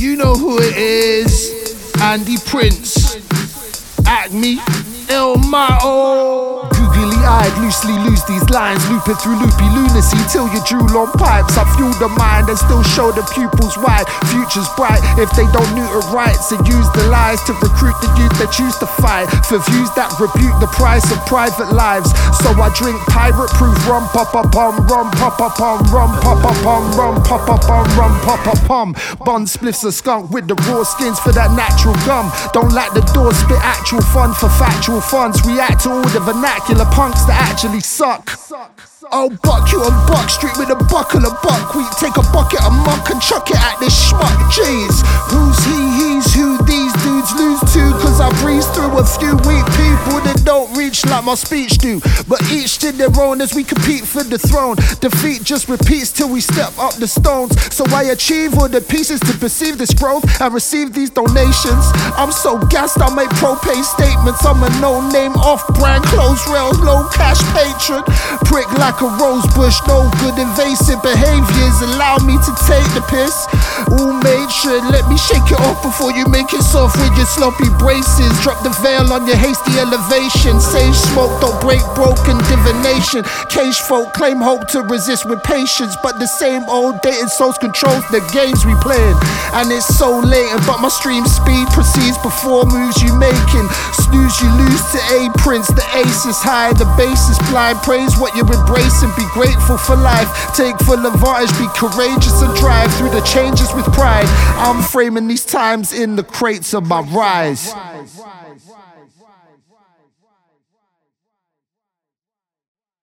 You know who it is. Andy Prince, Acme, El Mato. Googly-eyed, loosely lose these lines, looping through loopy lunacy till you drool on pipes. I fuel the mind and still show the pupils wide. Future's bright if they don't neuter rights and use the lies to recruit the youth that choose to fight for views that rebuke the price of private lives. So I drink pirate-proof rum, pop-a-pum, rum, pop-a-pum, rum, pop-a-pum, rum, pop-a-pum, rum, pop-a-pum. Bun spliffs a skunk with the raw skins for that natural gum. Don't like the door, spit actual fun for factual funds. React to all the vernacular punks that actually suck. I'll buck you on Buck Street with a buckle of buckwheat. Take a bucket of muck and chuck it at this schmuck. Jeez, who's he, he's who these dudes lose to. Cause I breeze through a few weak people that don't reach like my speech do. But each to their own as we compete for the throne. Defeat just repeats till we step up the stones. So I achieve all the pieces to perceive this growth and receive these donations. I'm so gassed I make propane statements. I'm a no-name, off-brand, closed rails, low-cash patron. Prick like a rose bush, no good invasive behaviors allow me to take the piss. All made sure, let me shake it off before you make it soft with your sloppy braces. Drop the veil on your hasty elevation. Sage smoke, don't break broken divination. Cage folk claim hope to resist with patience, but the same old dated souls controls the games we playing. And it's so latent, but my stream speed proceeds before moves you making. Snooze, you lose to A Prince, the ace is high, the base is blind. Praise what you're embracing, be grateful for life. Take full advantage, be courageous and drive through the changes with pride. I'm framing these times in the crates of my rise.